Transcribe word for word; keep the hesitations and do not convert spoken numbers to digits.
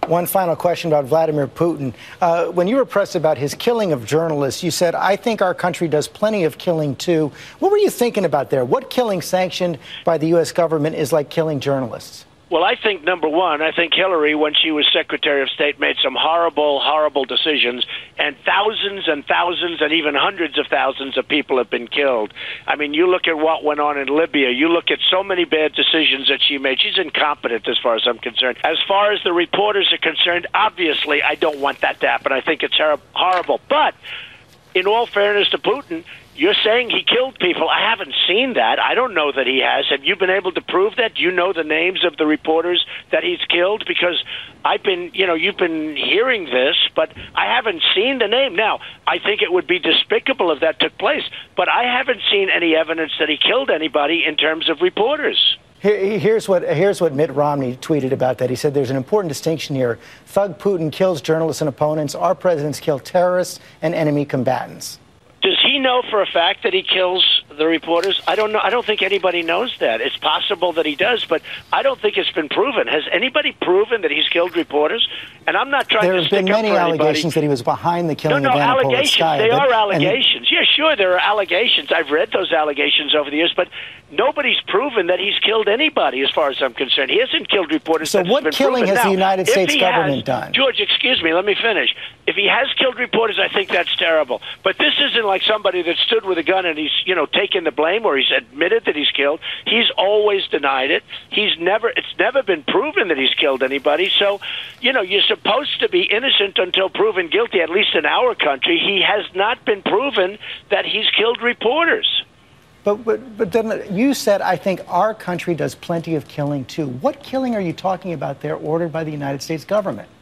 One final question about Vladimir Putin. Uh, when you were pressed about his killing of journalists, you said, I think our country does plenty of killing, too. What were you thinking about there? What killing sanctioned by the U S government is like killing journalists? Well, I think, number one, I think Hillary, when she was Secretary of State, made some horrible, horrible decisions, and thousands and thousands and even hundreds of thousands of people have been killed. I mean, you look at what went on in Libya. You look at so many bad decisions that she made. She's incompetent as far as I'm concerned. As far as the reporters are concerned, obviously, I don't want that to happen. I think it's horrible. But in all fairness to Putin, you're saying he killed people. I haven't seen that. I don't know that he has. Have you been able to prove that? Do you know the names of the reporters that he's killed? Because I've been, you know, you've been hearing this, but I haven't seen the name. Now, I think it would be despicable if that took place, but I haven't seen any evidence that he killed anybody in terms of reporters. Here, here's what here's what Mitt Romney tweeted about that. He said there's an important distinction here. Thug Putin kills journalists and opponents. Our presidents kill terrorists and enemy combatants. Does he know for a fact that he kills the reporters? I don't know. I don't think anybody knows that. It's possible that he does, but I don't think it's been proven. Has anybody proven that he's killed reporters? And I'm not trying there to have stick been up many for allegations anybody. that he was behind the killing no, no, of Anna allegations. Politskaya. They but, are allegations. Yeah, sure, there are allegations. I've read those allegations over the years, but nobody's proven that he's killed anybody, as far as I'm concerned. He hasn't killed reporters. So what killing proven. has now, the United States government has, done? George, excuse me, let me finish. If he has killed reporters, I think that's terrible. But this isn't like somebody that stood with a gun and he's, you know, taken the blame or he's admitted that he's killed. He's always denied it. He's never, it's never been proven that he's killed anybody. So, you know, you're supposed to be innocent until proven guilty, at least in our country. He has not been proven that he's killed reporters. But, but, but then you said, I think our country does plenty of killing, too. What killing are you talking about there ordered by the United States government?